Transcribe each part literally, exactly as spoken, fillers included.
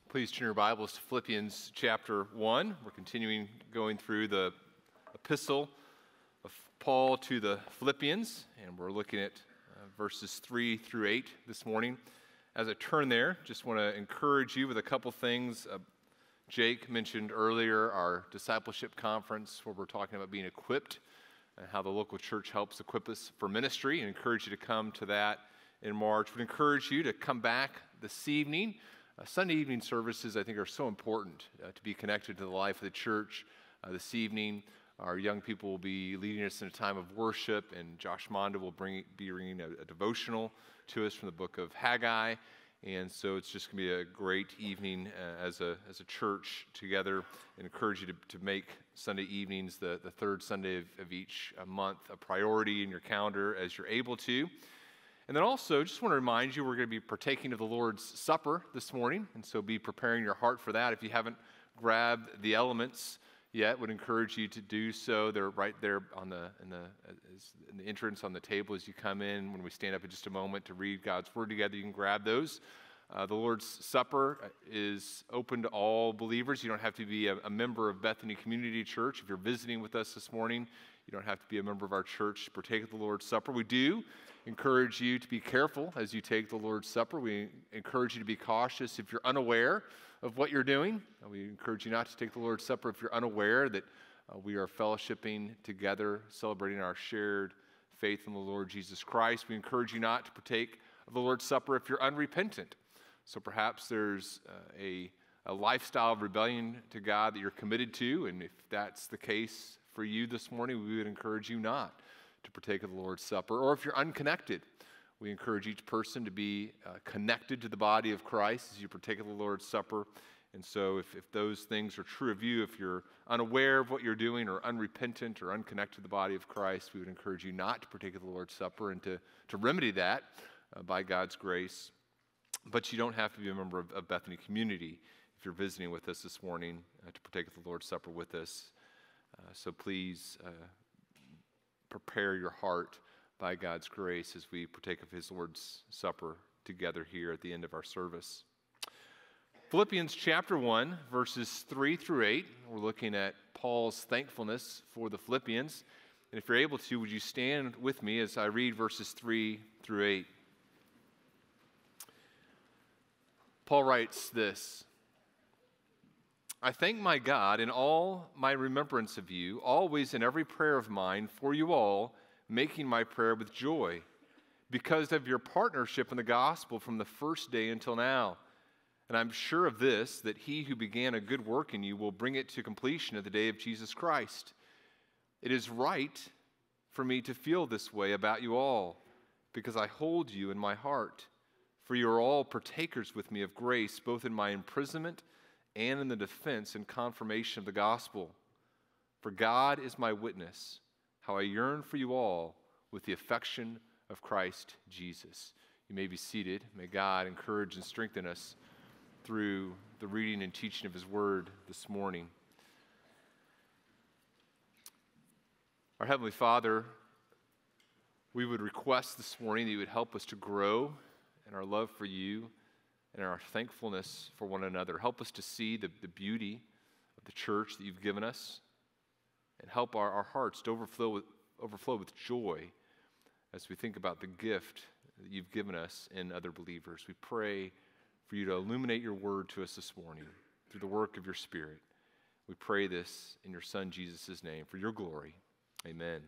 Please turn your Bibles to Philippians chapter one. We're continuing going through the epistle of Paul to the Philippians, and we're looking at uh, verses three through eight this morning. As I turn there, just want to encourage you with a couple things. Uh, Jake mentioned earlier our discipleship conference where we're talking about being equipped and how the local church helps equip us for ministry, and encourage you to come to that in March. We'd encourage you to come back this evening. Uh, Sunday evening services, I think, are so important uh, to be connected to the life of the church. Uh, this evening, our young people will be leading us in a time of worship, and Josh Monda will bring, be bringing a, a devotional to us from the book of Haggai. And so it's just going to be a great evening uh, as a as a church together, and encourage you to, to make Sunday evenings, the, the third Sunday of, of each uh, month, a priority in your calendar as you're able to. And then also, just want to remind you, we're going to be partaking of the Lord's Supper this morning, and so be preparing your heart for that. If you haven't grabbed the elements yet, would encourage you to do so. They're right there on the in the as, in the entrance on the table as you come in. When we stand up in just a moment to read God's Word together, you can grab those. Uh, the Lord's Supper is open to all believers. You don't have to be a, a member of Bethany Community Church. If you're visiting with us this morning, you don't have to be a member of our church to partake of the Lord's Supper. We do encourage you to be careful as you take the Lord's Supper. We encourage you to be cautious if you're unaware of what you're doing. We encourage you not to take the Lord's Supper if you're unaware that uh, we are fellowshipping together, celebrating our shared faith in the Lord Jesus Christ. We encourage you not to partake of the Lord's Supper if you're unrepentant. So perhaps there's uh, a, a lifestyle of rebellion to God that you're committed to, and if that's the case for you this morning, we would encourage you not to partake of the Lord's Supper. Or if you're unconnected, we encourage each person to be uh, connected to the body of Christ as you partake of the Lord's Supper. And so if, if those things are true of you, if you're unaware of what you're doing or unrepentant or unconnected to the body of Christ, we would encourage you not to partake of the Lord's Supper and to, to remedy that uh, by God's grace. But you don't have to be a member of, of Bethany Community if you're visiting with us this morning uh, to partake of the Lord's Supper with us. Uh, so please uh, prepare your heart by God's grace as we partake of his Lord's Supper together here at the end of our service. Philippians chapter one, verses three through eight. We're looking at Paul's thankfulness for the Philippians. And if you're able to, would you stand with me as I read verses three through eight? Paul writes this: I thank my God in all my remembrance of you, always in every prayer of mine for you all, making my prayer with joy, because of your partnership in the gospel from the first day until now. And I'm sure of this, that he who began a good work in you will bring it to completion at the day of Jesus Christ. It is right for me to feel this way about you all, because I hold you in my heart. For you are all partakers with me of grace, both in my imprisonment and in the defense and confirmation of the gospel. For God is my witness, how I yearn for you all with the affection of Christ Jesus. You may be seated. May God encourage and strengthen us through the reading and teaching of his word this morning. Our Heavenly Father, we would request this morning that you would help us to grow in our love for you and our thankfulness for one another. Help us to see the, the beauty of the church that you've given us, and help our, our hearts to overflow with, overflow with joy as we think about the gift that you've given us in other believers. We pray for you to illuminate your word to us this morning through the work of your Spirit. We pray this in your Son Jesus' name for your glory. Amen.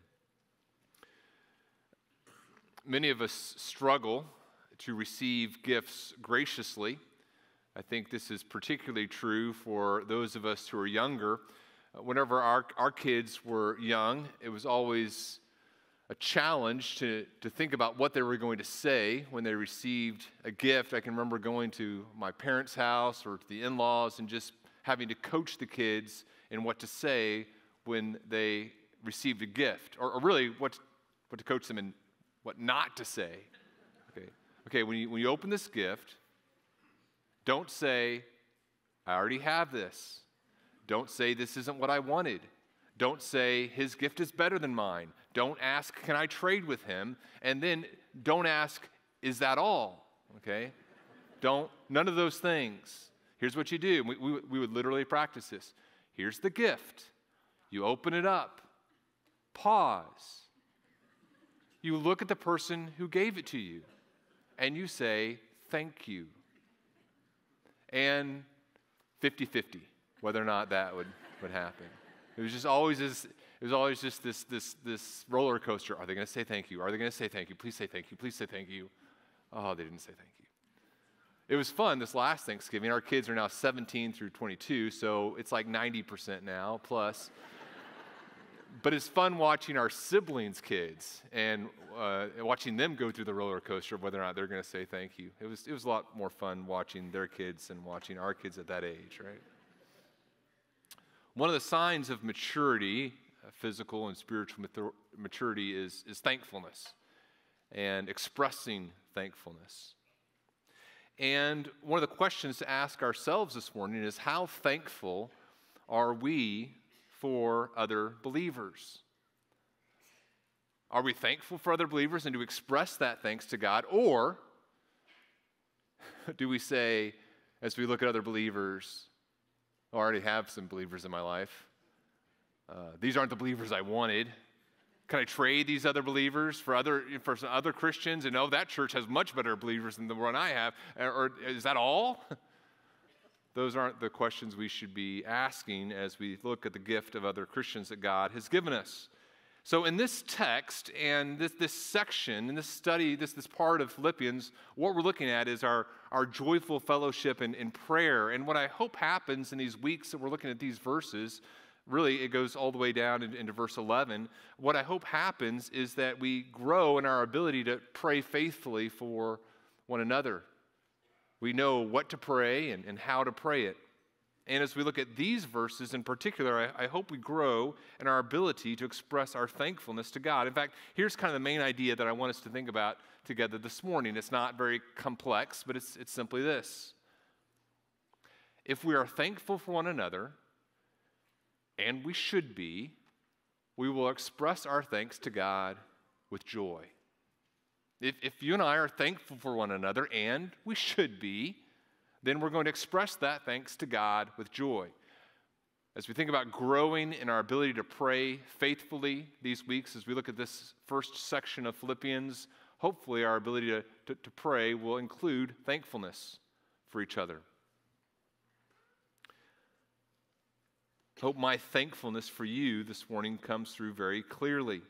Many of us struggle to receive gifts graciously. I think this is particularly true for those of us who are younger. Whenever our, our kids were young, it was always a challenge to, to think about what they were going to say when they received a gift. I can remember going to my parents' house or to the in-laws and just having to coach the kids in what to say when they received a gift, or, or really what, what to coach them in what not to say. Okay. Okay, when you, when you open this gift, don't say, I already have this. Don't say, this isn't what I wanted. Don't say, his gift is better than mine. Don't ask, can I trade with him? And then don't ask, is that all? Okay? Don't, none of those things. Here's what you do. We, we, we would literally practice this. Here's the gift. You open it up. Pause. You look at the person who gave it to you, and you say, thank you. And fifty-fifty, whether or not that would, would happen. It was just always this, it was always just this, this, this roller coaster. Are they going to say thank you? Are they going to say thank you? Please say thank you. Please say thank you. Oh, they didn't say thank you. It was fun this last Thanksgiving. Our kids are now seventeen through twenty-two, so it's like ninety percent now plus. But it's fun watching our siblings' kids and uh, watching them go through the roller coaster of whether or not they're going to say thank you. It was, it was a lot more fun watching their kids and watching our kids at that age, right? One of the signs of maturity, uh, physical and spiritual maturity, is, is thankfulness and expressing thankfulness. And one of the questions to ask ourselves this morning is, how thankful are we for other believers? Are we thankful for other believers and to express that thanks to God? Or do we say, as we look at other believers, oh, I already have some believers in my life. Uh, these aren't the believers I wanted. Can I trade these other believers for other for some other Christians? And oh, that church has much better believers than the one I have. Or is that all? Those aren't the questions we should be asking as we look at the gift of other Christians that God has given us. So in this text and this, this section, in this study, this, this part of Philippians, what we're looking at is our, our joyful fellowship and, and prayer. And what I hope happens in these weeks that we're looking at these verses, really it goes all the way down into, into verse eleven. What I hope happens is that we grow in our ability to pray faithfully for one another. We know what to pray and, and how to pray it. And as we look at these verses in particular, I, I hope we grow in our ability to express our thankfulness to God. In fact, here's kind of the main idea that I want us to think about together this morning. It's not very complex, but it's, it's simply this. If we are thankful for one another, and we should be, we will express our thanks to God with joy. If, if you and I are thankful for one another, and we should be, then we're going to express that thanks to God with joy. As we think about growing in our ability to pray faithfully these weeks, as we look at this first section of Philippians, hopefully our ability to, to, to pray will include thankfulness for each other. I hope my thankfulness for you this morning comes through very clearly.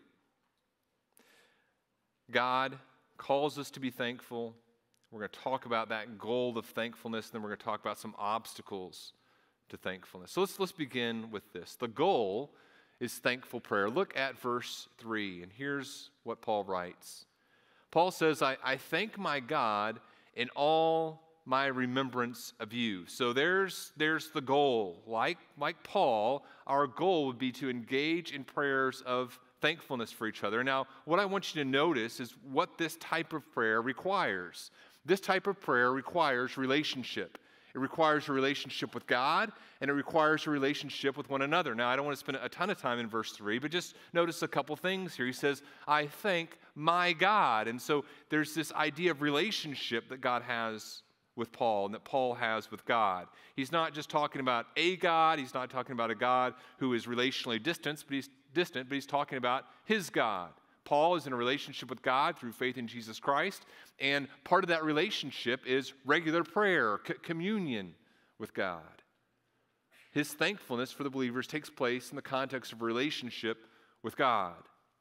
God calls us to be thankful. We're going to talk about that goal of thankfulness, and then we're going to talk about some obstacles to thankfulness. So let's, let's begin with this. The goal is thankful prayer. Look at verse three, and here's what Paul writes. Paul says, I, I thank my God in all my remembrance of you. So there's, there's the goal. Like, like Paul, our goal would be to engage in prayers of thankfulness for each other. Now, what I want you to notice is what this type of prayer requires. This type of prayer requires relationship. It requires a relationship with God, and it requires a relationship with one another. Now, I don't want to spend a ton of time in verse three, but just notice a couple things here. He says, I thank my God. And so there's this idea of relationship that God has with Paul and that Paul has with God. He's not just talking about a God. He's not talking about a God who is relationally distant, but he's distant, but he's talking about his God. Paul is in a relationship with God through faith in Jesus Christ, and part of that relationship is regular prayer, c- communion with God. His thankfulness for the believers takes place in the context of relationship with God.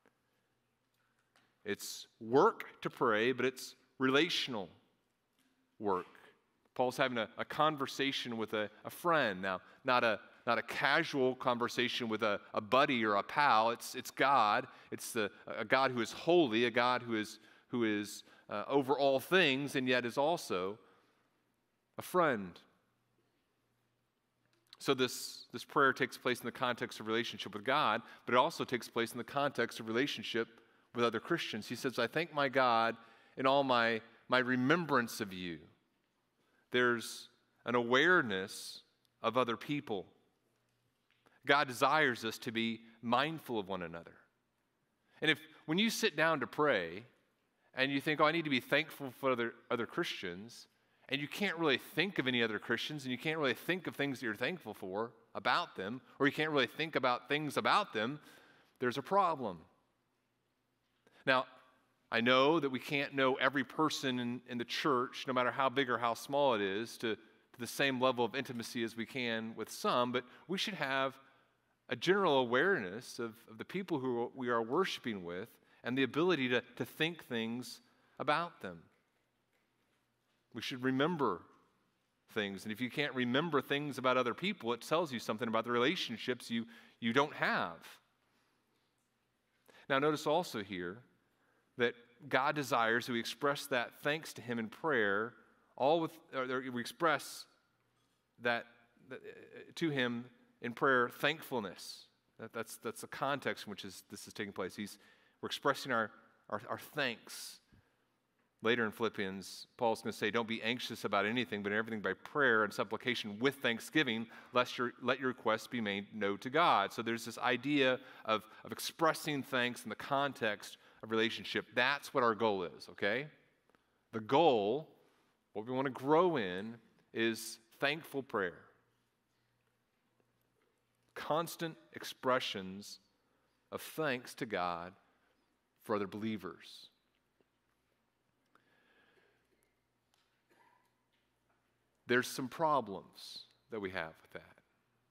It's work to pray, but it's relational work. Paul's having a, a conversation with a, a friend. Now, not a Not a casual conversation with a, a buddy or a pal. It's, it's God. It's the, a God who is holy, a God who is, who is uh, over all things, and yet is also a friend. So this, this prayer takes place in the context of relationship with God, but it also takes place in the context of relationship with other Christians. He says, I thank my God in all my, my remembrance of you. There's an awareness of other people. God desires us to be mindful of one another. And if when you sit down to pray and you think, oh, I need to be thankful for other, other Christians, and you can't really think of any other Christians, and you can't really think of things that you're thankful for about them, or you can't really think about things about them, there's a problem. Now, I know that we can't know every person in, in the church, no matter how big or how small it is, to, to the same level of intimacy as we can with some, but we should have a general awareness of, of the people who we are worshiping with and the ability to, to think things about them. We should remember things, and if you can't remember things about other people, it tells you something about the relationships you, you don't have. Now, notice also here that God desires that we express that thanks to Him in prayer, all with, or we express that, that to Him in prayer, thankfulness. That, that's, that's the context in which is, this is taking place. He's, we're expressing our, our, our thanks. Later in Philippians, Paul's going to say, don't be anxious about anything, but in everything by prayer and supplication with thanksgiving, lest your, let your requests be made known to God. So there's this idea of, of expressing thanks in the context of relationship. That's what our goal is, okay? The goal, what we want to grow in, is thankful prayer. Constant expressions of thanks to God for other believers. There's some problems that we have with that.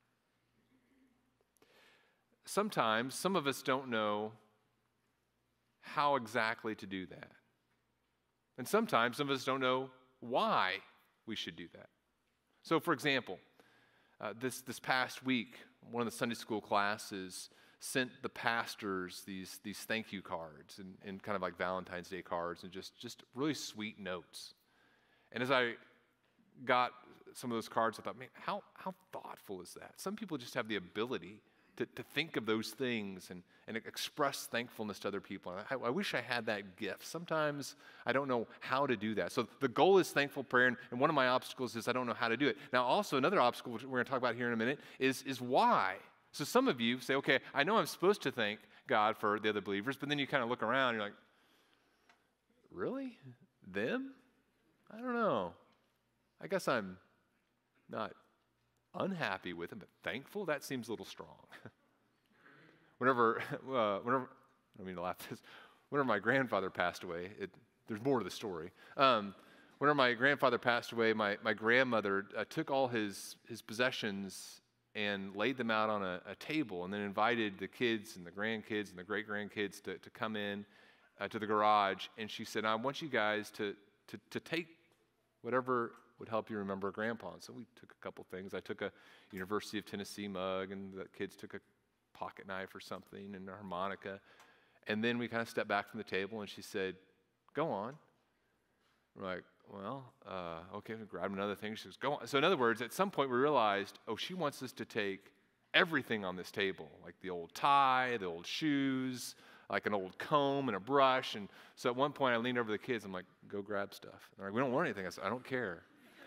Sometimes, some of us don't know how exactly to do that. And sometimes some of us don't know why we should do that. So, for example, uh, this, this past week, one of the Sunday school classes sent the pastors these, these thank you cards and, and kind of like Valentine's Day cards and just, just really sweet notes. And as I got some of those cards, I thought, man, how, how thoughtful is that? Some people just have the ability to, to think of those things and, and express thankfulness to other people. I, I wish I had that gift. Sometimes I don't know how to do that. So the goal is thankful prayer, and, and one of my obstacles is I don't know how to do it. Now, also another obstacle, which we're going to talk about here in a minute, is, is why. So some of you say, okay, I know I'm supposed to thank God for the other believers, but then you kind of look around and you're like, really? Them? I don't know. I guess I'm not unhappy with them, but thankful, that seems a little strong. whenever, uh, whenever, I don't mean to laugh at this, whenever my grandfather passed away, it, there's more to the story. Um, whenever my grandfather passed away, my, my grandmother uh, took all his, his possessions and laid them out on a, a table and then invited the kids and the grandkids and the great-grandkids to, to come in uh, to the garage. And she said, I want you guys to, to, to take whatever would help you remember Grandpa. And so we took a couple things. I took a University of Tennessee mug, and the kids took a pocket knife or something and a harmonica. And then we kind of stepped back from the table, and she said, go on. We're like, well, uh, okay, we grabbed another thing. She goes, go on. So in other words, at some point we realized, oh, she wants us to take everything on this table, like the old tie, the old shoes, like an old comb and a brush. And so at one point I leaned over to the kids. I'm like, go grab stuff. They're like, we don't want anything. I said, I don't care.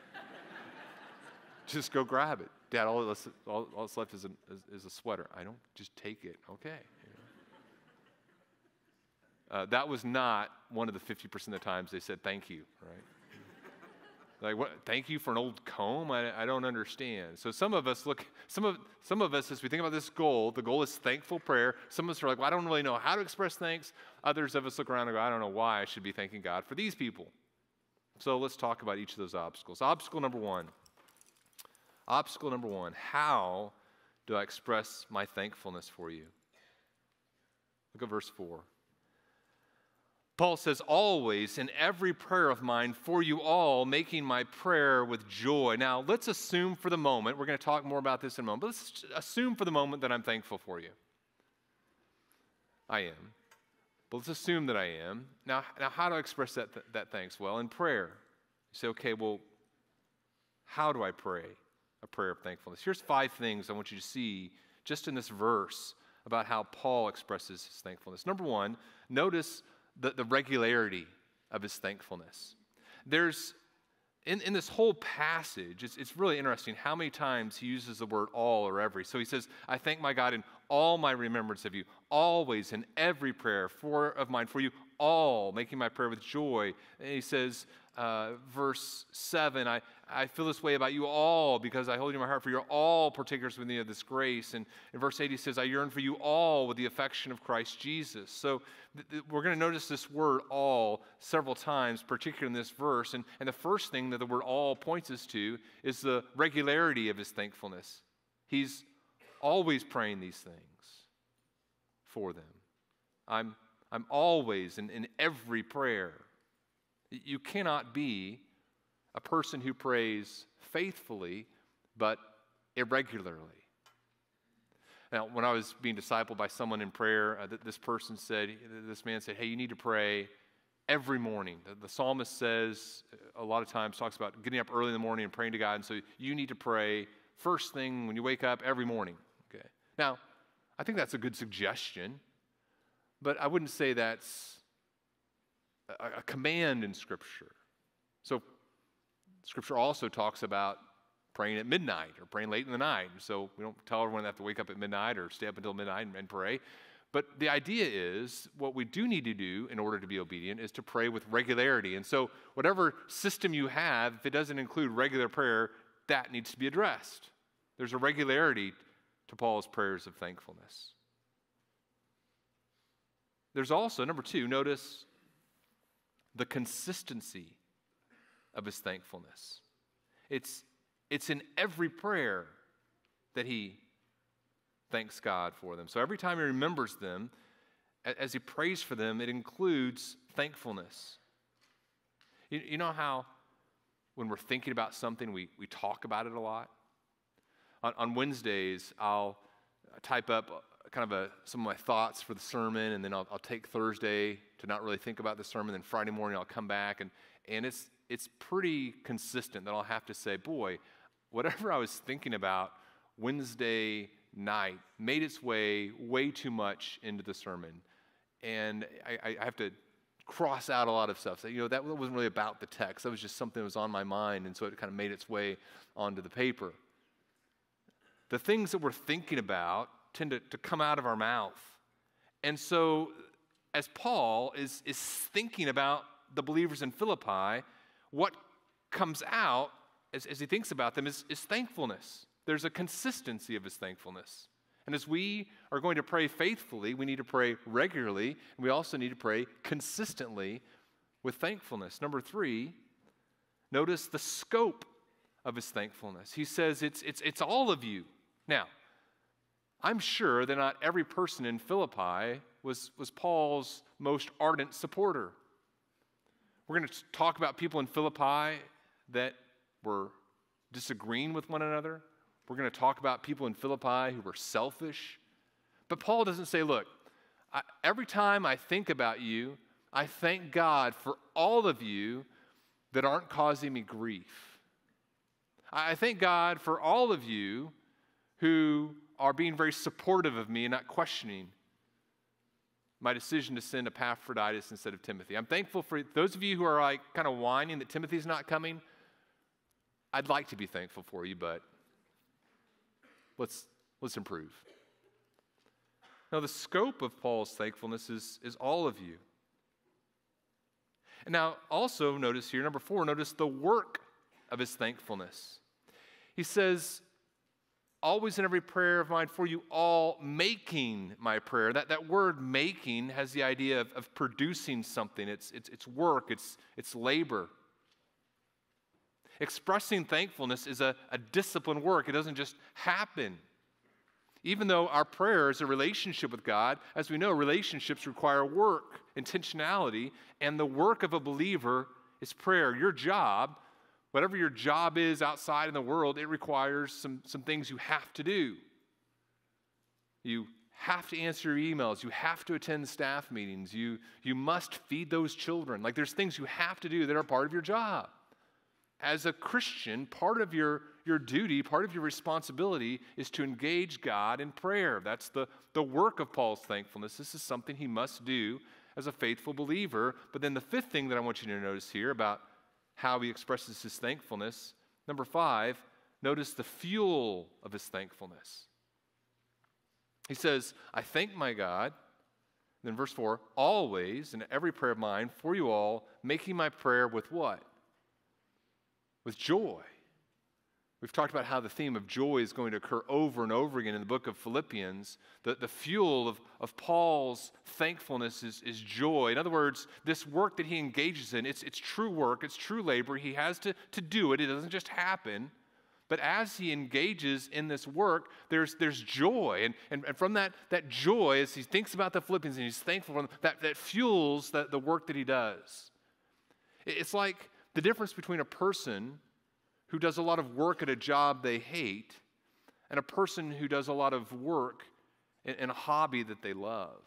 Just go grab it. Dad, all that's, all, all that's left is a, is, is a sweater. I don't, just take it. Okay. You know? uh, that was not one of the fifty percent of the times they said thank you, right? Like, what? Thank you for an old comb? I, I don't understand. So some of us look, some of some of us, as we think about this goal, the goal is thankful prayer. Some of us are like, well, I don't really know how to express thanks. Others of us look around and go, I don't know why I should be thanking God for these people. So let's talk about each of those obstacles. Obstacle number one. Obstacle number one, how do I express my thankfulness for you? Look at verse four. Paul says, always in every prayer of mine for you all, making my prayer with joy. Now, let's assume for the moment, we're going to talk more about this in a moment, but let's assume for the moment that I'm thankful for you. I am. But let's assume that I am. Now, now how do I express that, th- that thanks? Well, in prayer. You say, okay, well, how do I pray a prayer of thankfulness? Here's five things I want you to see just in this verse about how Paul expresses his thankfulness. Number one, notice The, the regularity of his thankfulness. There's, in, in this whole passage, it's, it's really interesting how many times he uses the word all or every. So he says, I thank my God in all my remembrance of you, always in every prayer for of mine for you all, making my prayer with joy. And he says, uh, verse seven, I, I feel this way about you all because I hold you in my heart, for you're all partakers with me of this grace. And in verse eight, he says, I yearn for you all with the affection of Christ Jesus. So th- th- we're going to notice this word all several times, particularly in this verse. And, and the first thing that the word all points us to is the regularity of his thankfulness. He's always praying these things for them. I'm, I'm always in, in every prayer. You cannot be a person who prays faithfully but irregularly. Now, when I was being discipled by someone in prayer, uh, this person said, this man said, hey, you need to pray every morning. The, the psalmist says, a lot of times talks about getting up early in the morning and praying to God, and so you need to pray first thing when you wake up every morning. Okay. Now, I think that's a good suggestion, but I wouldn't say that's a, a command in Scripture. So, Scripture also talks about praying at midnight or praying late in the night. So we don't tell everyone they have to wake up at midnight or stay up until midnight and, and pray. But the idea is what we do need to do in order to be obedient is to pray with regularity. And so whatever system you have, if it doesn't include regular prayer, that needs to be addressed. There's a regularity to Paul's prayers of thankfulness. There's also, number two, notice the consistency of his thankfulness. It's, it's in every prayer that he thanks God for them. So every time he remembers them, as he prays for them, it includes thankfulness. You, you know how when we're thinking about something, we, we talk about it a lot? On, on Wednesdays, I'll type up kind of a, some of my thoughts for the sermon, and then I'll, I'll take Thursday to not really think about the sermon, then Friday morning I'll come back, and, and it's, it's pretty consistent that I'll have to say, boy, whatever I was thinking about Wednesday night made its way way too much into the sermon. And I, I have to cross out a lot of stuff. So, you know, that wasn't really about the text. That was just something that was on my mind, and so it kind of made its way onto the paper. The things that we're thinking about tend to, to come out of our mouth. And so as Paul is, is thinking about the believers in Philippi, what comes out as, as he thinks about them is, is thankfulness. There's a consistency of his thankfulness. And as we are going to pray faithfully, we need to pray regularly, and we also need to pray consistently with thankfulness. Number three, notice the scope of his thankfulness. He says it's, it's, it's all of you. Now, I'm sure that not every person in Philippi was, was Paul's most ardent supporter. We're going to talk about people in Philippi that were disagreeing with one another. We're going to talk about people in Philippi who were selfish. But Paul doesn't say, look, I, every time I think about you, I thank God for all of you that aren't causing me grief. I thank God for all of you who are being very supportive of me and not questioning my decision to send Epaphroditus instead of Timothy. I'm thankful for those of you who are like kind of whining that Timothy's not coming. I'd like to be thankful for you, but let's, let's improve. Now, the scope of Paul's thankfulness is, is all of you. And now, also notice here, number four, notice the work of his thankfulness. He says, always in every prayer of mine for you all, making my prayer. That, that word making has the idea of, of producing something. It's, it's, it's work, it's, it's labor. Expressing thankfulness is a, a disciplined work. It doesn't just happen. Even though our prayer is a relationship with God, as we know, relationships require work, intentionality, and the work of a believer is prayer. Your job, whatever your job is outside in the world, it requires some, some things you have to do. You have to answer your emails. You have to attend staff meetings. You, you must feed those children. Like there's things you have to do that are part of your job. As a Christian, part of your, your duty, part of your responsibility is to engage God in prayer. That's the, the work of Paul's thankfulness. This is something he must do as a faithful believer. But then the fifth thing that I want you to notice here about how he expresses his thankfulness, number five, notice the fuel of his thankfulness. He says, I thank my God. Then verse four, always in every prayer of mine for you all, making my prayer with what? With joy. We've talked about how the theme of joy is going to occur over and over again in the book of Philippians. The, the fuel of, of Paul's thankfulness is, is joy. In other words, this work that he engages in, it's, it's true work, it's true labor. He has to, to do it. It doesn't just happen. But as he engages in this work, there's, there's joy. And, and, and from that, that joy, as he thinks about the Philippians and he's thankful for them, that, that fuels the, the work that he does. It's like the difference between a person who does a lot of work at a job they hate and a person who does a lot of work in, in a hobby that they love.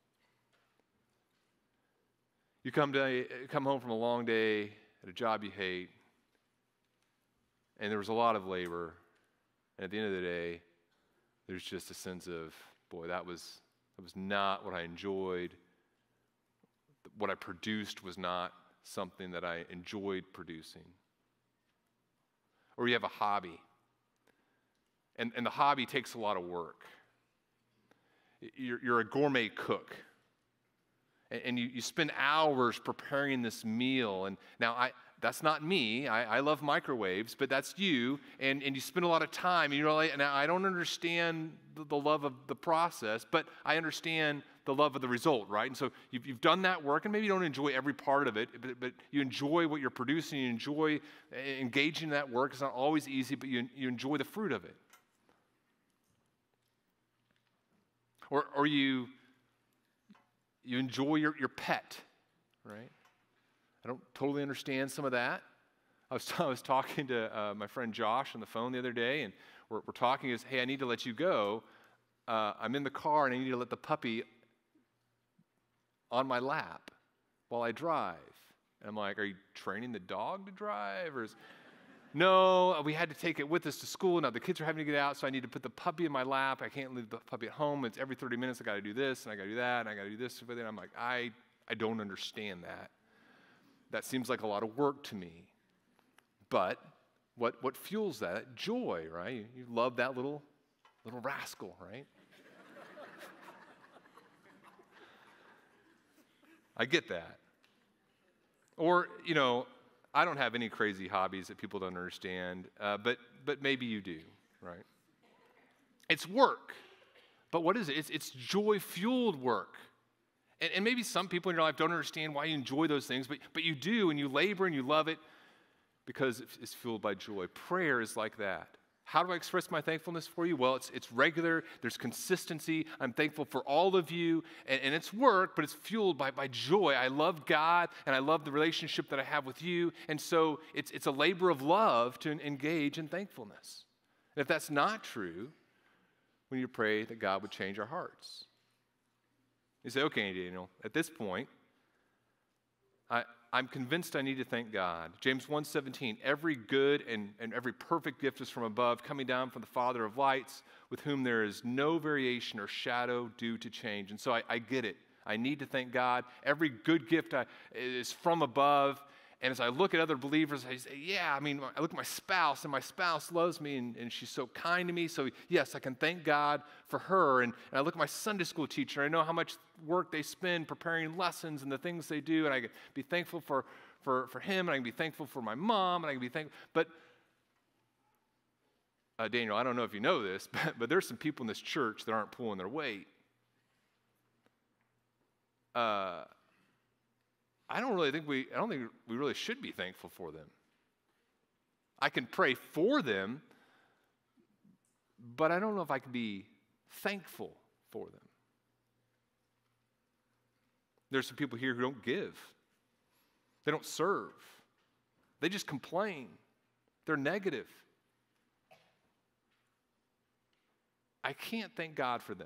You come, to, come home from a long day at a job you hate, and there was a lot of labor, and at the end of the day, there's just a sense of, boy, that was, that was not what I enjoyed. What I produced was not something that I enjoyed producing. Or you have a hobby, and, and the hobby takes a lot of work. You're, you're a gourmet cook, and, and you, you spend hours preparing this meal. And now, I that's not me. I, I love microwaves, but that's you, and, and you spend a lot of time. And you're like, now, I don't understand the, the love of the process, but I understand the love of the result, right? And so you've, you've done that work, and maybe you don't enjoy every part of it, but, but you enjoy what you're producing, you enjoy engaging in that work. It's not always easy, but you, you enjoy the fruit of it. Or, or you, you enjoy your, your pet, right? I don't totally understand some of that. I was, I was talking to uh, my friend Josh on the phone the other day, and we're, we're talking is, hey, I need to let you go. Uh, I'm in the car, and I need to let the puppy on my lap while I drive. And I'm like, are you training the dog to drive? Or is, no, we had to take it with us to school. Now the kids are having to get out, so I need to put the puppy in my lap. I can't leave the puppy at home. It's every thirty minutes I got to do this, and I got to do that, and I got to do this with it. I'm like, I, I don't understand that. That seems like a lot of work to me. But what, what fuels that? Joy, right? You, you love that little, little rascal, right? I get that. Or, you know, I don't have any crazy hobbies that people don't understand, uh, but, but maybe you do, right? It's work. But what is it? It's, it's joy-fueled work. And, and maybe some people in your life don't understand why you enjoy those things, but, but you do, and you labor, and you love it because it's fueled by joy. Prayer is like that. How do I express my thankfulness for you? Well, it's, it's regular. There's consistency. I'm thankful for all of you, and, and it's work, but it's fueled by, by joy. I love God, and I love the relationship that I have with you, and so it's, it's a labor of love to engage in thankfulness. And if that's not true, we need to pray that God would change our hearts. You say, okay, Daniel, at this point, I, I'm convinced I need to thank God. James one seventeen, every good and, and every perfect gift is from above, coming down from the Father of lights, with whom there is no variation or shadow due to change. And so I, I get it. I need to thank God. Every good gift I, is from above. And as I look at other believers, I say, yeah, I mean, I look at my spouse, and my spouse loves me, and, and she's so kind to me. So, yes, I can thank God for her. And, and I look at my Sunday school teacher. I know how much work they spend preparing lessons and the things they do, and I can be thankful for, for, for him, and I can be thankful for my mom, and I can be thankful. But, uh, Daniel, I don't know if you know this, but, but there's some people in this church that aren't pulling their weight. Uh I don't really think we, I don't think we really should be thankful for them. I can pray for them, but I don't know if I can be thankful for them. There's some people here who don't give. They don't serve. They just complain. They're negative. I can't thank God for them.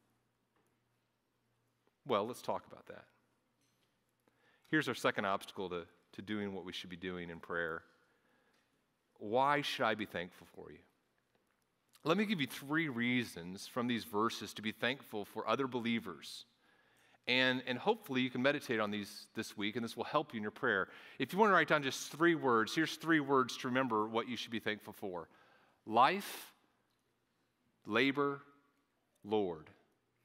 Well, let's talk about that. Here's our second obstacle to, to doing what we should be doing in prayer. Why should I be thankful for you? Let me give you three reasons from these verses to be thankful for other believers. And, and hopefully you can meditate on these this week, and this will help you in your prayer. If you want to write down just three words, here's three words to remember what you should be thankful for. Life, labor, Lord.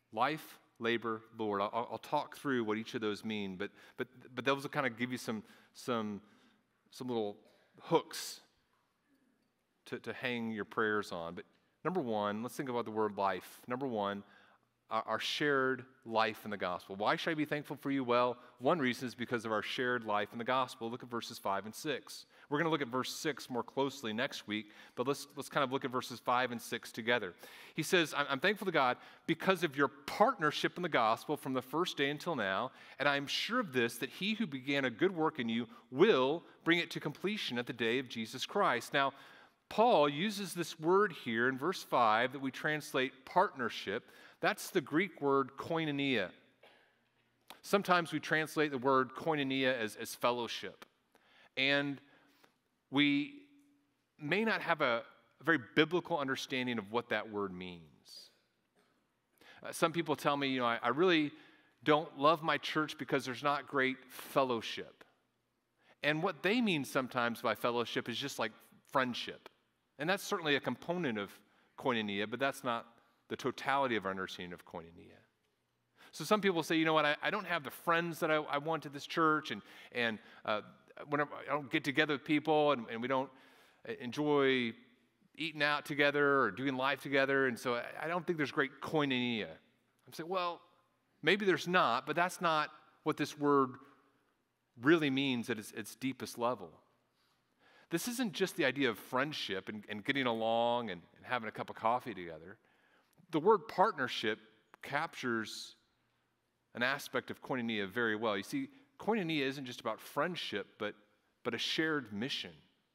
Life, labor, Lord. I'll, I'll talk through what each of those mean, but but but those will kind of give you some some some little hooks to, to hang your prayers on. But number one, let's think about the word life. Number one, our, our shared life in the gospel. Why should I be thankful for you? Well, one reason is because of our shared life in the gospel. Look at verses five and six. We're going to look at verse six more closely next week, but let's let's kind of look at verses five and six together. He says, I'm, I'm thankful to God because of your partnership in the gospel from the first day until now, and I am sure of this, that he who began a good work in you will bring it to completion at the day of Jesus Christ. Now, Paul uses this word here in verse five that we translate partnership. That's the Greek word koinonia. Sometimes we translate the word koinonia as, as fellowship. And we may not have a, a very biblical understanding of what that word means. Uh, some people tell me, you know, I, I really don't love my church because there's not great fellowship. And what they mean sometimes by fellowship is just like friendship. And that's certainly a component of koinonia, but that's not the totality of our understanding of koinonia. So some people say, you know what, I, I don't have the friends that I, I want at this church, and, and uh, whenever I don't get together with people, and, and we don't enjoy eating out together or doing life together, and so I, I don't think there's great koinonia. I'm saying, well, maybe there's not, but that's not what this word really means at its, its deepest level. This isn't just the idea of friendship and, and getting along and, and having a cup of coffee together. The word partnership captures an aspect of koinonia very well. You see, koinonia isn't just about friendship, but, but a shared mission.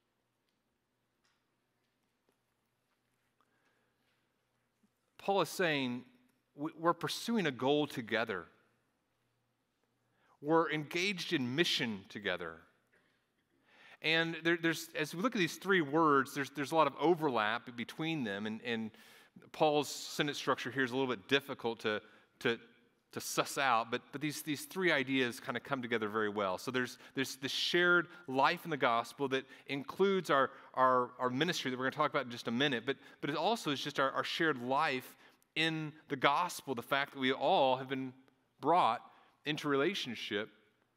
Paul is saying we're pursuing a goal together. We're engaged in mission together. And there, there's, as we look at these three words, there's, there's a lot of overlap between them, and, and Paul's sentence structure here is a little bit difficult to, to, to suss out, but, but these, these three ideas kind of come together very well. So there's, there's this shared life in the gospel that includes our, our, our ministry that we're going to talk about in just a minute, but, but it also is just our, our shared life in the gospel, the fact that we all have been brought into relationship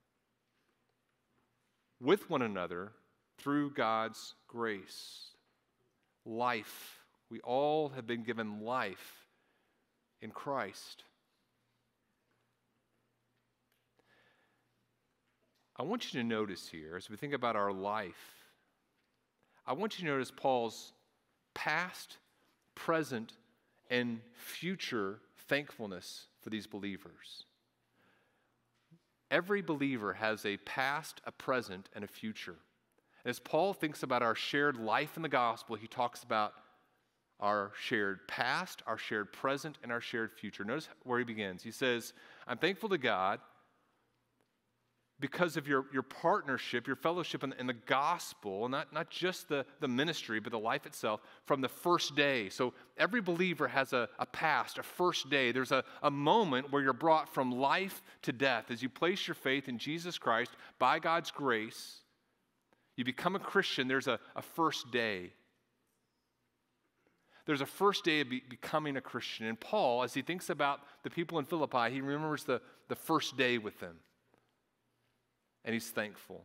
with one another through God's grace. Life. We all have been given life in Christ. I want you to notice here, as we think about our life, I want you to notice Paul's past, present, and future thankfulness for these believers. Every believer has a past, a present, and a future. And as Paul thinks about our shared life in the gospel, he talks about our shared past, our shared present, and our shared future. Notice where he begins. He says, I'm thankful to God because of your, your partnership, your fellowship in, in the gospel, and not, not just the, the ministry, but the life itself, from the first day. So every believer has a, a past, a first day. There's a, a moment where you're brought from life to death. As you place your faith in Jesus Christ, by God's grace, you become a Christian, there's a, a first day. There's a first day of be, becoming a Christian. And Paul, as he thinks about the people in Philippi, he remembers the, the first day with them. And he's thankful.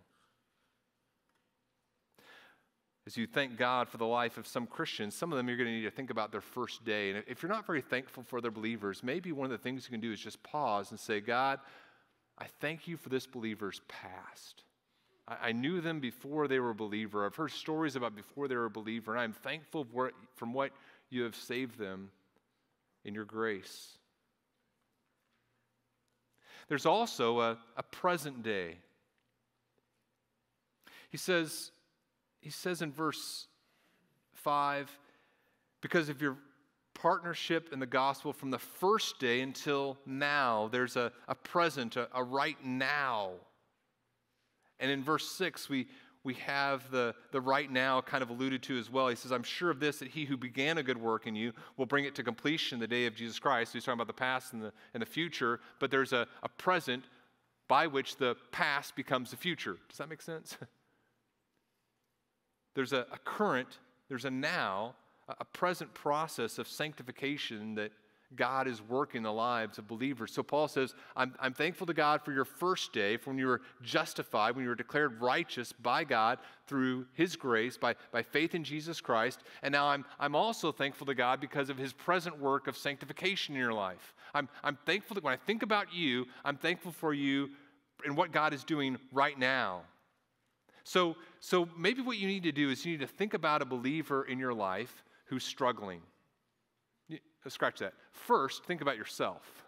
As you thank God for the life of some Christians, some of them you're going to need to think about their first day. And if you're not very thankful for other believers, maybe one of the things you can do is just pause and say, God, I thank you for this believer's past. I, I knew them before they were a believer. I've heard stories about before they were a believer, and I'm thankful for it, from what you have saved them in your grace. There's also a, a present day. He says, he says in verse five, because of your partnership in the gospel from the first day until now, there's a, a present, a, a right now. And in verse six, we, we have the, the right now kind of alluded to as well. He says, I'm sure of this, that he who began a good work in you will bring it to completion the day of Jesus Christ. So he's talking about the past and the, and the future, but there's a, a present by which the past becomes the future. Does that make sense? There's a, a current, there's a now, a, a present process of sanctification that God is working in the lives of believers. So Paul says, I'm, I'm thankful to God for your first day, for when you were justified, when you were declared righteous by God through his grace, by, by faith in Jesus Christ. And now I'm, I'm also thankful to God because of his present work of sanctification in your life. I'm, I'm thankful that when I think about you, I'm thankful for you and what God is doing right now. So, so maybe what you need to do is you need to think about a believer in your life who's struggling. Scratch that. First, think about yourself.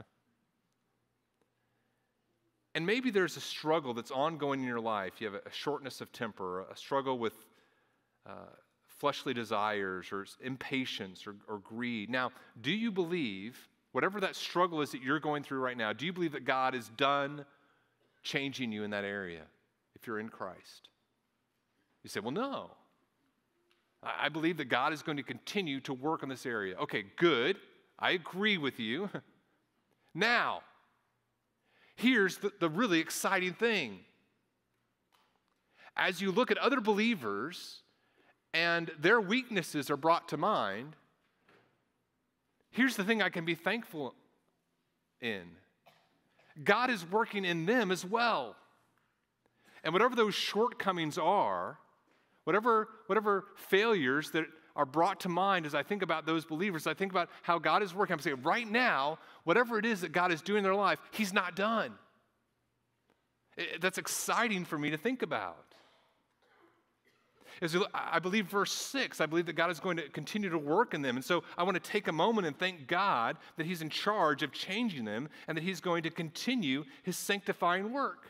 And maybe there's a struggle that's ongoing in your life. You have a shortness of temper, a struggle with uh, fleshly desires or impatience or, or greed. Now, do you believe, whatever that struggle is that you're going through right now, do you believe that God is done changing you in that area if you're in Christ? You say, well, no. I believe that God is going to continue to work in this area. Okay, good. I agree with you. Now, here's the, the really exciting thing. As you look at other believers and their weaknesses are brought to mind, here's the thing I can be thankful in. God is working in them as well. And whatever those shortcomings are, Whatever, whatever failures that are brought to mind as I think about those believers, I think about how God is working. I'm saying right now, whatever it is that God is doing in their life, he's not done. It, that's exciting for me to think about. As look, I believe verse six, I believe that God is going to continue to work in them. And so I want to take a moment and thank God that he's in charge of changing them and that he's going to continue his sanctifying work.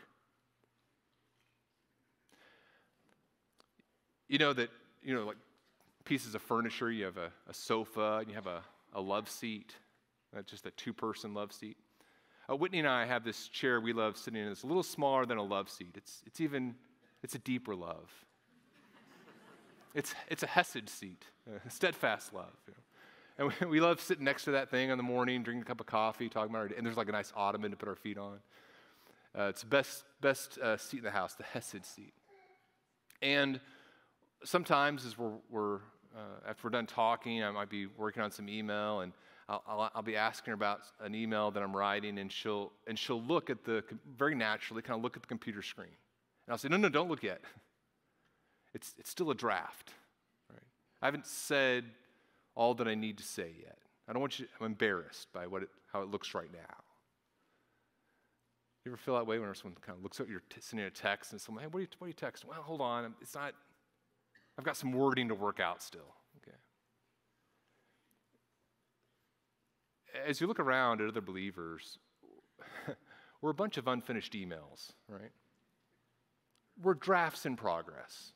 You know that, you know, like pieces of furniture, you have a, a sofa, and you have a, a love seat, uh, just a two-person love seat. Uh, Whitney and I have this chair we love sitting in. It's a little smaller than a love seat. It's, it's even, it's a deeper love. It's, it's a Hesed seat, a steadfast love. You know? And we, we love sitting next to that thing in the morning, drinking a cup of coffee, talking about our, and there's like a nice ottoman to put our feet on. Uh, it's the best, best uh, seat in the house, the Hesed seat. And sometimes as we're, we're uh, after we're done talking, I might be working on some email, and I'll, I'll, I'll be asking her about an email that I'm writing, and she'll and she'll look at the, very naturally, kind of look at the computer screen. And I'll say, no, no, don't look yet. It's, it's still a draft. Right? I haven't said all that I need to say yet. I don't want you, I'm embarrassed by what it, how it looks right now. You ever feel that way when someone kind of looks at your t- sending a text and someone, hey, what are you, what are you texting? Well, hold on, it's not, I've got some wording to work out still. Okay. As you look around at other believers, we're a bunch of unfinished emails, right? We're drafts in progress.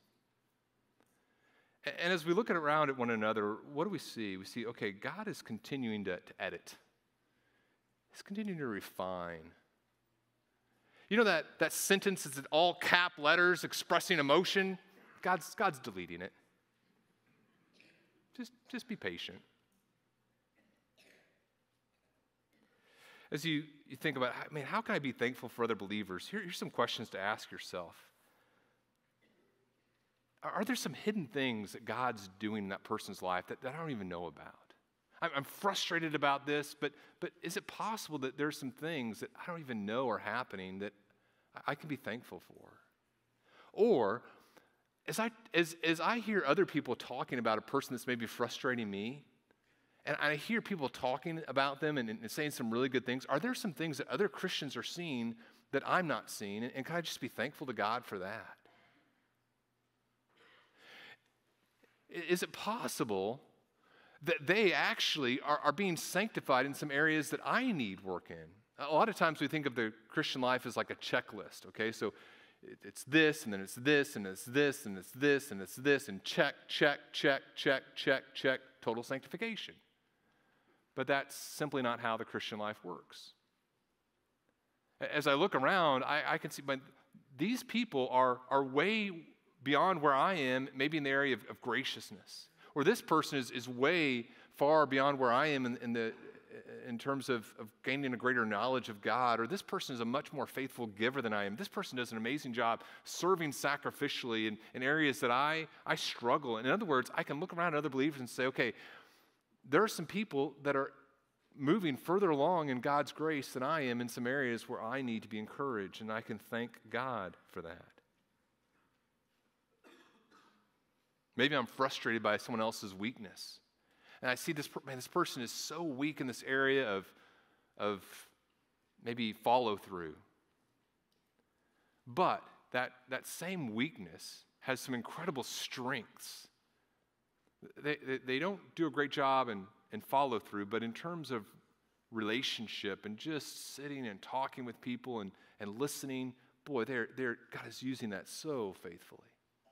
And as we look at around at one another, what do we see? We see, okay, God is continuing to, to edit. He's continuing to refine. You know that, that sentence is in all cap letters expressing emotion? God's, God's deleting it. Just, just be patient. As you, you think about, I mean, how can I be thankful for other believers? Here, here's some questions to ask yourself. Are, are there some hidden things that God's doing in that person's life that, that I don't even know about? I'm, I'm frustrated about this, but, but is it possible that there's some things that I don't even know are happening that I, I can be thankful for? Or, As I, as, as I hear other people talking about a person that's maybe frustrating me, and I hear people talking about them and, and saying some really good things, are there some things that other Christians are seeing that I'm not seeing? And, and can I just be thankful to God for that? Is it possible that they actually are, are being sanctified in some areas that I need work in? A lot of times we think of the Christian life as like a checklist, okay? So it's this, and then it's this, and it's this, and it's this, and it's this, and check, check, check, check, check, check, total sanctification. But that's simply not how the Christian life works. As I look around, I, I can see, but these people are, are way beyond where I am, maybe in the area of, of graciousness. Or this person is, is way far beyond where I am in, in the in terms of, of gaining a greater knowledge of God, or this person is a much more faithful giver than I am. This person does an amazing job serving sacrificially in, in areas that I, I struggle. In other words, I can look around at other believers and say, okay, there are some people that are moving further along in God's grace than I am in some areas where I need to be encouraged, and I can thank God for that. Maybe I'm frustrated by someone else's weakness. And I see this, man, this person is so weak in this area of, of maybe follow through. But that, that same weakness has some incredible strengths. They, they, they don't do a great job in, in follow through, but in terms of relationship and just sitting and talking with people and, and listening, boy, they're, they're, God is using that so faithfully.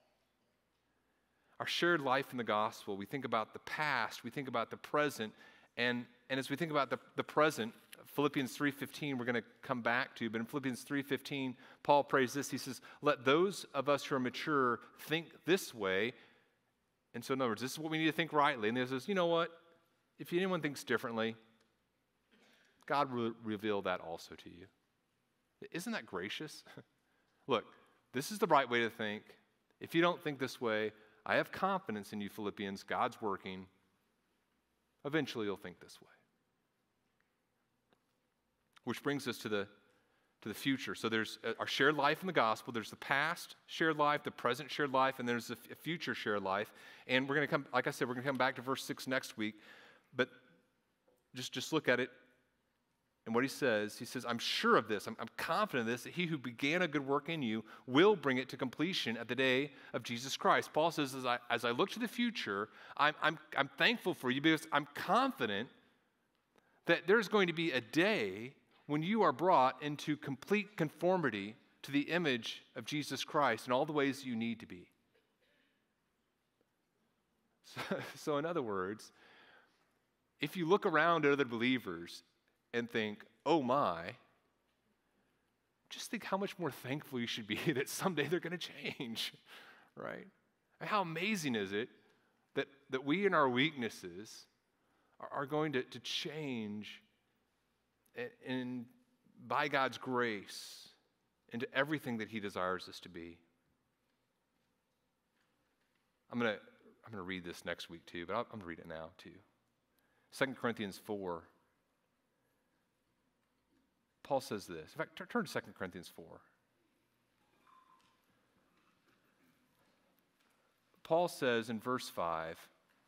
Our shared life in the gospel, we think about the past, we think about the present, and, and as we think about the, the present, Philippians three fifteen we're going to come back to, but in Philippians three fifteen, Paul prays this. He says, let those of us who are mature think this way. And so in other words, this is what we need to think rightly. And he says, you know what? If anyone thinks differently, God will reveal that also to you. Isn't that gracious? Look, this is the right way to think. If you don't think this way, I have confidence in you, Philippians. God's working. Eventually, you'll think this way. Which brings us to the, to the future. So there's our shared life in the gospel. There's the past shared life, the present shared life, and there's the future shared life. And we're going to come, like I said, we're going to come back to verse six next week. But just, just look at it. And what he says, he says, I'm sure of this, I'm, I'm confident of this, that he who began a good work in you will bring it to completion at the day of Jesus Christ. Paul says, as I, as I look to the future, I'm, I'm, I'm thankful for you because I'm confident that there's going to be a day when you are brought into complete conformity to the image of Jesus Christ in all the ways you need to be. So, so in other words, if you look around at other believers and think, oh my, just think how much more thankful you should be that someday they're going to change, right? And how amazing is it that, that we in our weaknesses are, are going to, to change and, and by God's grace into everything that he desires us to be. I'm going to I'm going to read this next week too, but I'm going to read it now too. Second Corinthians four. Paul says this. In fact, turn to Second Corinthians four. Paul says in verse five,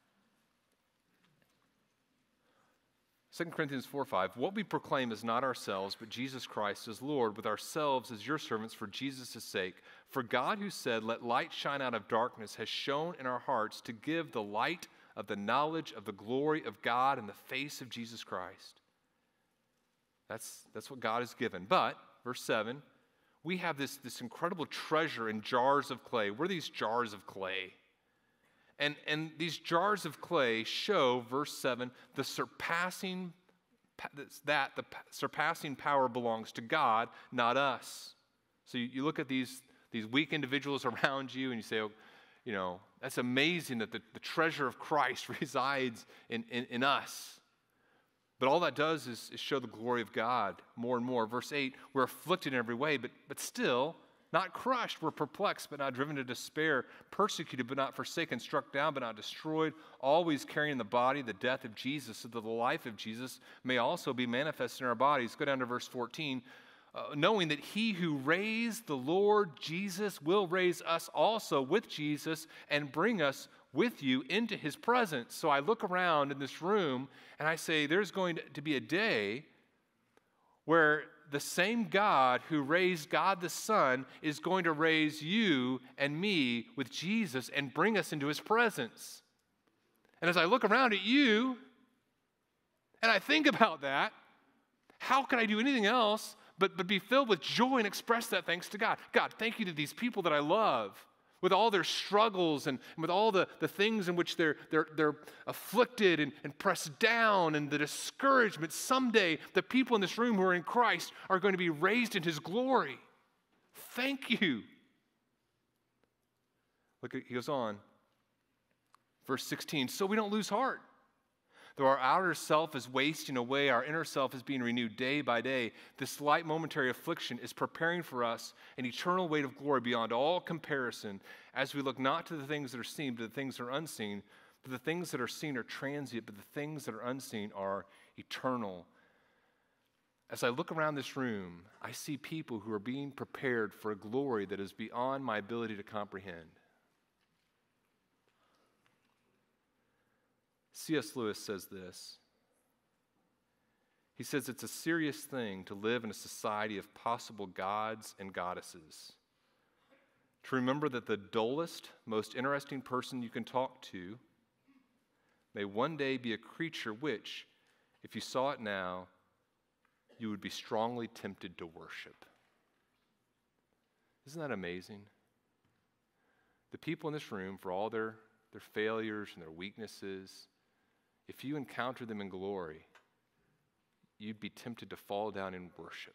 Second Corinthians four five, what we proclaim is not ourselves, but Jesus Christ as Lord, with ourselves as your servants for Jesus' sake. For God who said, let light shine out of darkness, has shone in our hearts to give the light of the knowledge of the glory of God in the face of Jesus Christ. That's, that's what God has given. But, verse seven, we have this, this incredible treasure in jars of clay. What are these jars of clay? And, and these jars of clay show, verse seven, the surpassing, that the surpassing power belongs to God, not us. So you, you look at these, these weak individuals around you and you say, oh, you know, that's amazing that the, the treasure of Christ resides in, in, in us. But all that does is, is show the glory of God more and more. Verse eight, we're afflicted in every way, but, but still not crushed. We're perplexed, but not driven to despair, persecuted, but not forsaken, struck down, but not destroyed, always carrying in the body the death of Jesus, so that the life of Jesus may also be manifested in our bodies. Go down to verse fourteen. Uh, knowing that he who raised the Lord Jesus will raise us also with Jesus and bring us with you into his presence. So I look around in this room and I say, there's going to be a day where the same God who raised God the Son is going to raise you and me with Jesus and bring us into his presence. And as I look around at you and I think about that, how can I do anything else but, but be filled with joy and express that thanks to God? God, thank you to these people that I love, with all their struggles and, and with all the, the things in which they're, they're, they're afflicted and, and pressed down and the discouragement. Someday, the people in this room who are in Christ are going to be raised in his glory. Thank you. Look, he goes on. Verse sixteen, so we don't lose heart. Though our outer self is wasting away, our inner self is being renewed day by day. This slight momentary affliction is preparing for us an eternal weight of glory beyond all comparison, as we look not to the things that are seen, but to the things that are unseen. But the things that are seen are transient, but the things that are unseen are eternal. As I look around this room, I see people who are being prepared for a glory that is beyond my ability to comprehend. C S Lewis says this. He says it's a serious thing to live in a society of possible gods and goddesses. To remember that the dullest, most interesting person you can talk to may one day be a creature which, if you saw it now, you would be strongly tempted to worship. Isn't that amazing? The people in this room, for all their, their failures and their weaknesses, if you encounter them in glory, you'd be tempted to fall down in worship.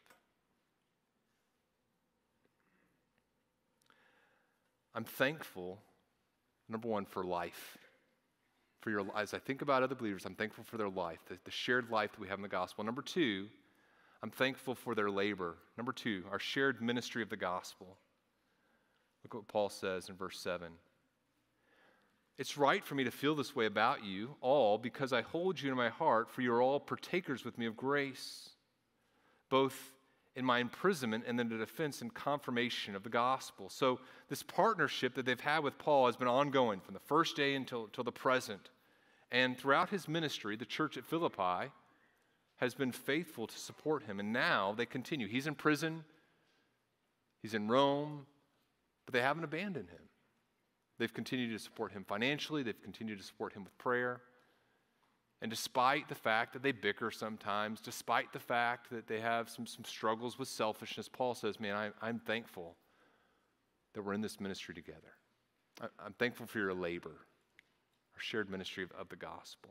I'm thankful, number one, for life. For your, as I think about other believers, I'm thankful for their life, the, the shared life that we have in the gospel. Number two, I'm thankful for their labor. Number two, our shared ministry of the gospel. Look what Paul says in verse seven. It's right for me to feel this way about you all because I hold you in my heart, for you are all partakers with me of grace, both in my imprisonment and in the defense and confirmation of the gospel. So this partnership that they've had with Paul has been ongoing from the first day until, until the present. And throughout his ministry, the church at Philippi has been faithful to support him. And now they continue. He's in prison. He's in Rome. But they haven't abandoned him. They've continued to support him financially. They've continued to support him with prayer. And despite the fact that they bicker sometimes, despite the fact that they have some, some struggles with selfishness, Paul says, man, I, I'm thankful that we're in this ministry together. I, I'm thankful for your labor, our shared ministry of, of the gospel.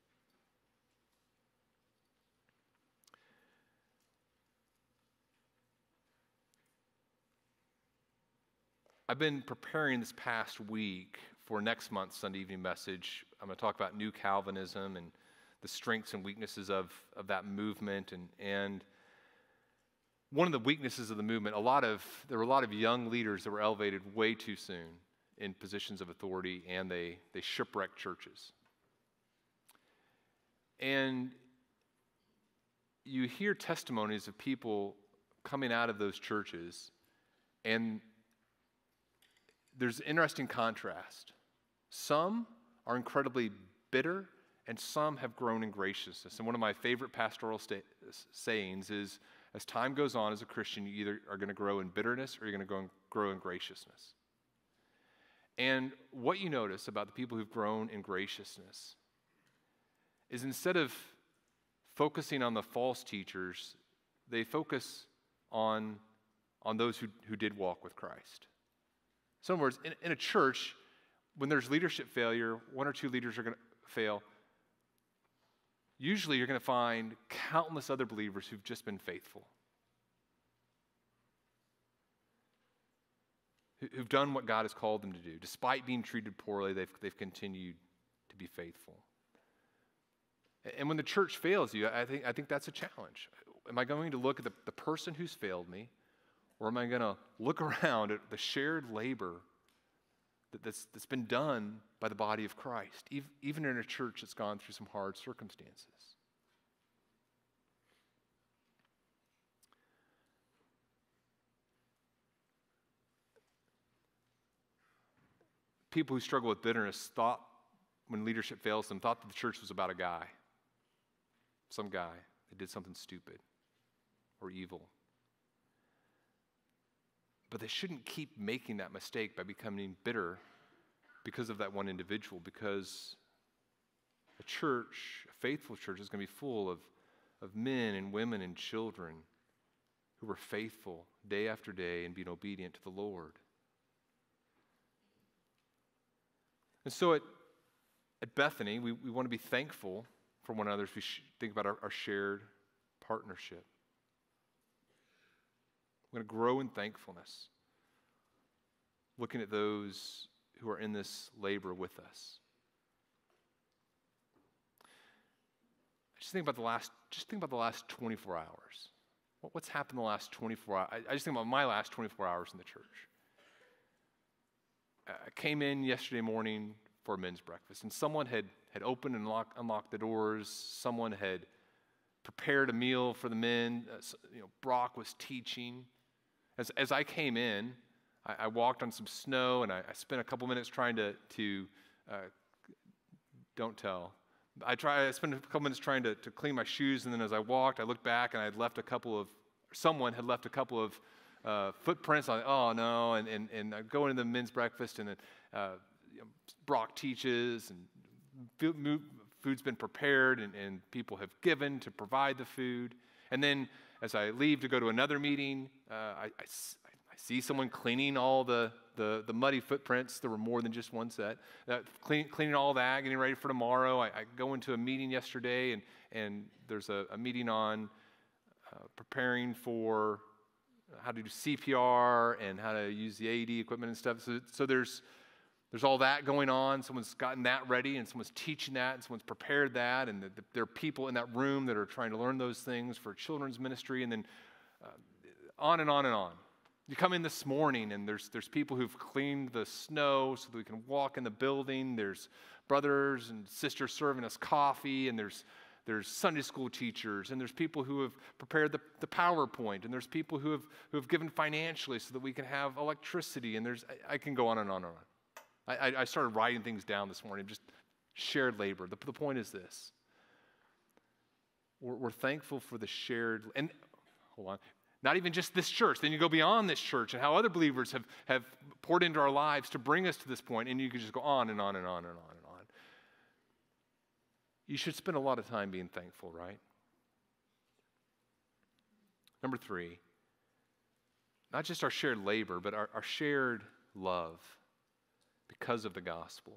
I've been preparing this past week for next month's Sunday evening message. I'm going to talk about New Calvinism and the strengths and weaknesses of, of that movement. And, and one of the weaknesses of the movement, a lot of there were a lot of young leaders that were elevated way too soon in positions of authority, and they, they shipwrecked churches. And you hear testimonies of people coming out of those churches, and there's an interesting contrast. Some are incredibly bitter, and some have grown in graciousness. And one of my favorite pastoral sta- sayings is, as time goes on as a Christian, you either are going to grow in bitterness or you're going to grow in, grow in graciousness. And what you notice about the people who've grown in graciousness is instead of focusing on the false teachers, they focus on, on those who, who did walk with Christ. So in other words, in, in a church, when there's leadership failure, one or two leaders are going to fail. Usually you're going to find countless other believers who've just been faithful, who've done what God has called them to do. Despite being treated poorly, they've, they've continued to be faithful. And when the church fails you, I think, I think that's a challenge. Am I going to look at the, the person who's failed me, or am I going to look around at the shared labor that, that's, that's been done by the body of Christ, even, even in a church that's gone through some hard circumstances? People who struggle with bitterness thought, when leadership fails them, thought that the church was about a guy, some guy that did something stupid or evil. But they shouldn't keep making that mistake by becoming bitter because of that one individual, because a church, a faithful church, is going to be full of, of men and women and children who were faithful day after day and being obedient to the Lord. And so at, at Bethany, we, we want to be thankful for one another as we sh- think about our, our shared partnership. We're going to grow in thankfulness, looking at those who are in this labor with us. Just think about the last. Just think about the last twenty-four hours. What, what's happened in the last twenty-four hours? I, I just think about my last twenty-four hours in the church. I came in yesterday morning, for a men's breakfast. And someone had, had opened and lock, unlocked the doors. Someone had prepared a meal for the men. Uh, so, you know, Brock was teaching. As, as I came in, I, I walked on some snow, and I, I spent a couple minutes trying to, to uh, don't tell. I, try, I spent a couple minutes trying to, to clean my shoes, and then as I walked, I looked back, and I had left a couple of, someone had left a couple of uh, footprints. On, oh, no, and, and, and I go into the men's breakfast, and uh, you know, Brock teaches, and food, food's been prepared, and, and people have given to provide the food. And then as I leave to go to another meeting, uh, I, I, I see someone cleaning all the, the, the muddy footprints. There were more than just one set. Uh, clean, cleaning all that, getting ready for tomorrow. I, I go into a meeting yesterday, and, and there's a, a meeting on uh, preparing for how to do C P R and how to use the A E D equipment and stuff. So, so there's There's all that going on. Someone's gotten that ready, and someone's teaching that, and someone's prepared that, and the, the, there are people in that room that are trying to learn those things for children's ministry, and then uh, on and on and on. You come in this morning, and there's there's people who've cleaned the snow so that we can walk in the building. There's brothers and sisters serving us coffee, and there's there's Sunday school teachers, and there's people who have prepared the, the PowerPoint, and there's people who have who have given financially so that we can have electricity, and there's I, I can go on and on and on. I, I started writing things down this morning, just shared labor. The, the point is this. We're, we're thankful for the shared, and hold on, not even just this church. Then you go beyond this church and how other believers have, have poured into our lives to bring us to this point, and you can just go on and on and on and on and on. You should spend a lot of time being thankful, right? Number three, not just our shared labor, but our, our shared love. Because of the gospel.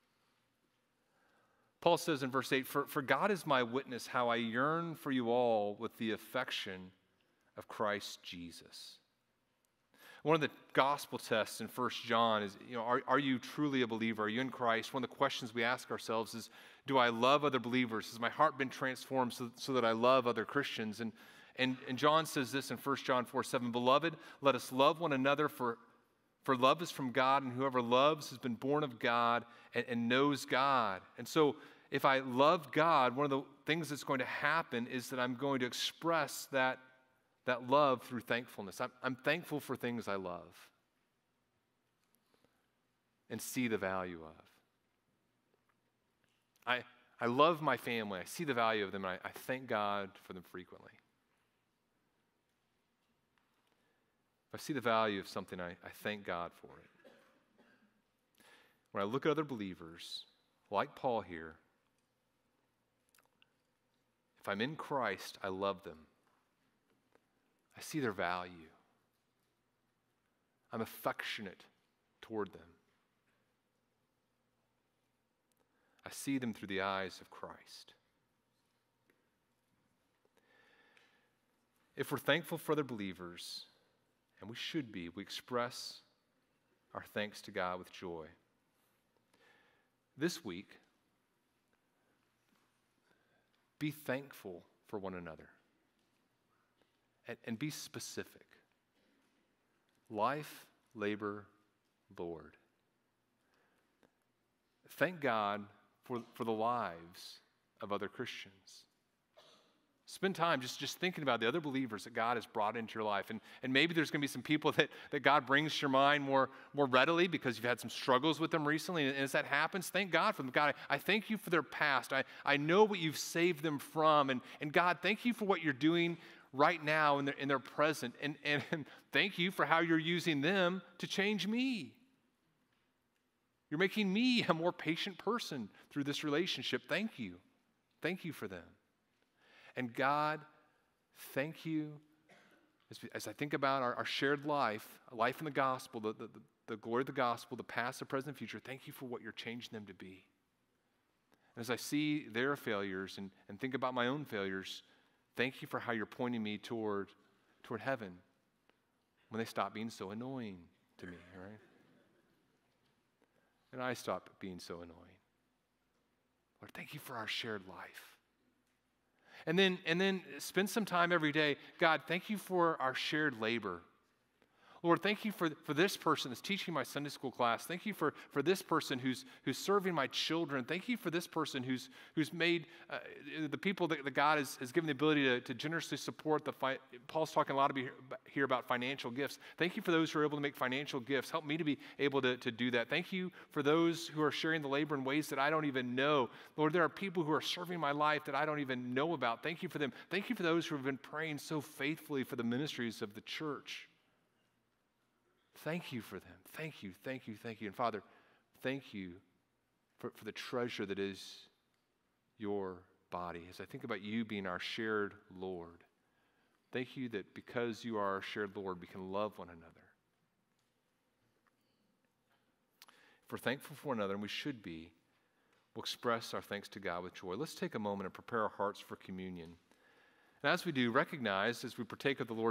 Paul says in verse eight, for, for God is my witness how I yearn for you all with the affection of Christ Jesus. One of the gospel tests in First John is, you know, are, are you truly a believer? Are you in Christ? One of the questions we ask ourselves is, do I love other believers? Has my heart been transformed so, so that I love other Christians? And, and, and John says this in First John four seven, beloved, let us love one another, for For love is from God, and whoever loves has been born of God and, and knows God. And so if I love God, one of the things that's going to happen is that I'm going to express that, that love through thankfulness. I'm, I'm thankful for things I love and see the value of. I, I love my family. I see the value of them, and I, I thank God for them frequently. If I see the value of something, I, I thank God for it. When I look at other believers, like Paul here, if I'm in Christ, I love them. I see their value. I'm affectionate toward them. I see them through the eyes of Christ. If we're thankful for other believers, and we should be, we express our thanks to God with joy. This week, be thankful for one another. And, and be specific. Life, labor, Lord. Thank God for, for the lives of other Christians. Spend time just, just thinking about the other believers that God has brought into your life. And, and maybe there's going to be some people that, that God brings to your mind more, more readily because you've had some struggles with them recently. And as that happens, thank God for them. God, I, I thank you for their past. I, I know what you've saved them from. And, and God, thank you for what you're doing right now in their, in their present. And, and, and thank you for how you're using them to change me. You're making me a more patient person through this relationship. Thank you. Thank you for them. And God, thank you, as, as I think about our, our shared life, a life in the gospel, the, the, the glory of the gospel, the past, the present, future, thank you for what you're changing them to be. And as I see their failures and, and think about my own failures, thank you for how you're pointing me toward, toward heaven when they stop being so annoying to me, all right? And I stop being so annoying. Lord, thank you for our shared life. And then, and then spend some time every day. God, thank you for our shared labor. Lord, thank you for, for this person that's teaching my Sunday school class. Thank you for, for this person who's, who's serving my children. Thank you for this person who's, who's made uh, the people that, that God has, has given the ability to, to generously support. The fi- Paul's talking a lot about here about financial gifts. Thank you for those who are able to make financial gifts. Help me to be able to, to do that. Thank you for those who are sharing the labor in ways that I don't even know. Lord, there are people who are serving my life that I don't even know about. Thank you for them. Thank you for those who have been praying so faithfully for the ministries of the church. Thank you for them. Thank you, thank you, thank you. And Father, thank you for, for the treasure that is your body. As I think about you being our shared Lord, thank you that because you are our shared Lord, we can love one another. If we're thankful for one another, and we should be, we'll express our thanks to God with joy. Let's take a moment and prepare our hearts for communion. And as we do, recognize as we partake of the Lord's